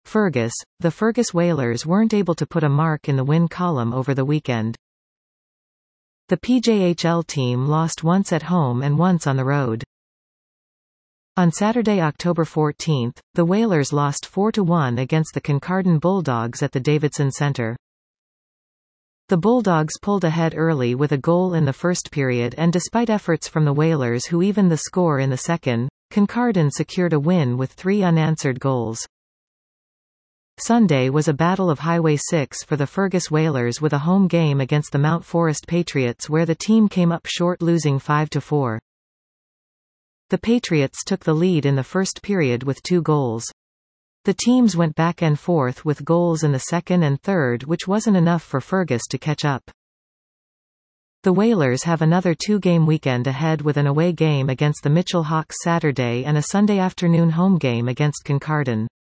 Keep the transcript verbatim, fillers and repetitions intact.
Fergus. The Fergus Whalers weren't able to put a mark in the win column over the weekend. The P J H L team lost once at home and once on the road. On Saturday, October fourteenth, the Whalers lost four to one against the Kincardine Bulldogs at the Davidson Centre. The Bulldogs pulled ahead early with a goal in the first period, and despite efforts from the Whalers who evened the score in the second, Kincardine secured a win with three unanswered goals. Sunday was a battle of Highway six for the Fergus Whalers with a home game against the Mount Forest Patriots where the team came up short, losing five to four. The Patriots took the lead in the first period with two goals. The teams went back and forth with goals in the second and third, which wasn't enough for Fergus to catch up. The Whalers have another two-game weekend ahead with an away game against the Mitchell Hawks Saturday and a Sunday afternoon home game against Kincardine.